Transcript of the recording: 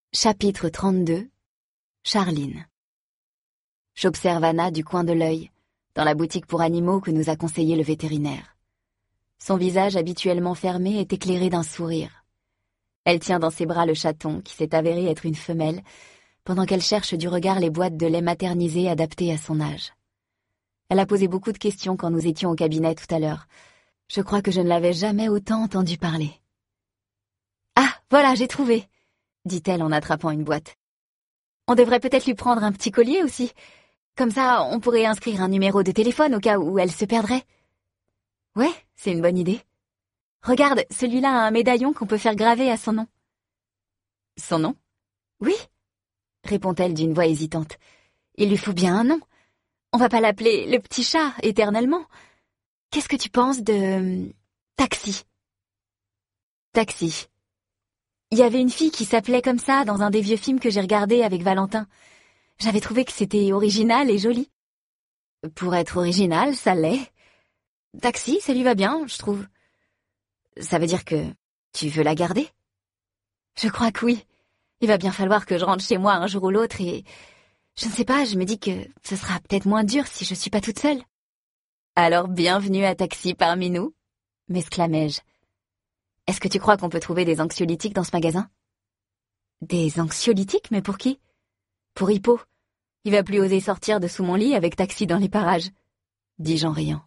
Chapitre 32. Charline. J'observe Anna du coin de l'œil, dans la boutique pour animaux que nous a conseillé le vétérinaire. Son visage habituellement fermé est éclairé d'un sourire. Elle tient dans ses bras le chaton, qui s'est avéré être une femelle, pendant qu'elle cherche du regard les boîtes de lait maternisé adaptées à son âge. Elle a posé beaucoup de questions quand nous étions au cabinet tout à l'heure. Je crois que je ne l'avais jamais autant entendu parler. « Ah, voilà, j'ai trouvé !» dit-elle en attrapant une boîte. « On devrait peut-être lui prendre un petit collier aussi. Comme ça, on pourrait inscrire un numéro de téléphone au cas où elle se perdrait. » « Ouais, c'est une bonne idée. Regarde, celui-là a un médaillon qu'on peut faire graver à son nom. »« Son nom ? » ?»« Oui, » répond-elle d'une voix hésitante. « Il lui faut bien un nom. On va pas l'appeler le petit chat éternellement. Qu'est-ce que tu penses de... Taxi ? » Taxi. Il y avait une fille qui s'appelait comme ça dans un des vieux films que j'ai regardé avec Valentin. J'avais trouvé que c'était original et joli. Pour être original, ça l'est. Taxi, ça lui va bien, je trouve. Ça veut dire que tu veux la garder ? Je crois que oui. Il va bien falloir que je rentre chez moi un jour ou l'autre et... Je ne sais pas, je me dis que ce sera peut-être moins dur si je suis pas toute seule. Alors bienvenue à Taxi parmi nous, m'exclamai-je. Est-ce que tu crois qu'on peut trouver des anxiolytiques dans ce magasin ? Des anxiolytiques, mais pour qui ? Pour Hippo. Il va plus oser sortir de sous mon lit avec Taxi dans les parages, dis-je en riant.